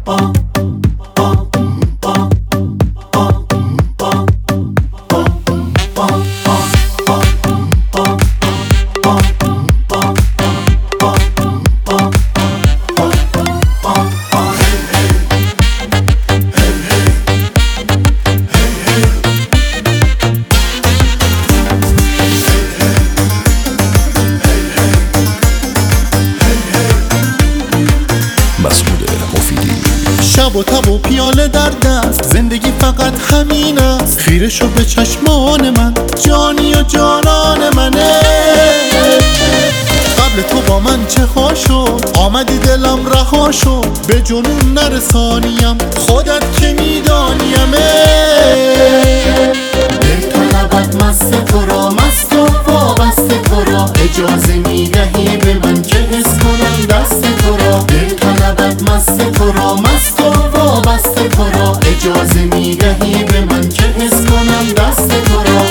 شب و تب و پیاله در دست، زندگی فقط همین است. خیره شو به چشمان من، جانی و جانان منه. قبل تو با من چه خواه شد، آمدی دلم رها شد. به جنون نرسانیم، خودت که میدانیمه. دل طلبت مست تو را، مست و وابسته تو را. اجازه میدهی به من که حس کنم دست تو را. دل طلبت مست تو را، مست و وابسته تو را. اجازه میدهی به من که حس کنم دست تو را.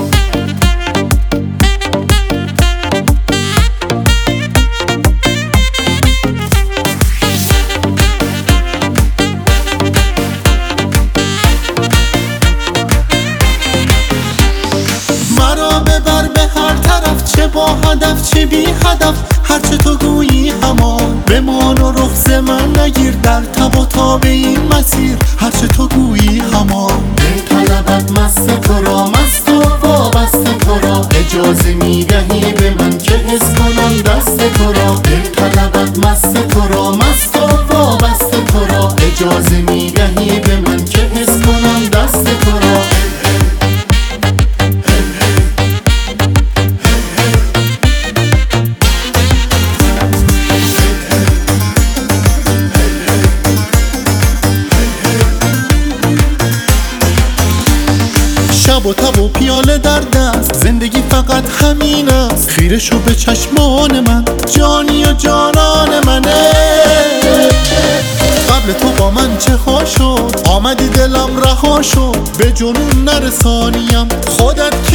مرا ببر به هر طرف، چه با هدف چه بی هدف. هرچه تو گویی همان بمان و رخ من نگیر. در تب و تاب این مسیر، هرچه تو گویی همان. دل طلبت مست تو را، مست و وابسته تو را. اجازه میدهی به من که حس کنم دست تو را. دل طلبت مست تو را، مست و وابسته تو را. اجازه میدهی به من که حس کنم دست تو را. شب و تب و پیاله در دست، زندگی فقط همین است. خیره شو به چشمان من، جانی و جانان منه. قبل تو با من چه خواه شد، آمدی دلم رها شد. به جنون نرسانیم، خودت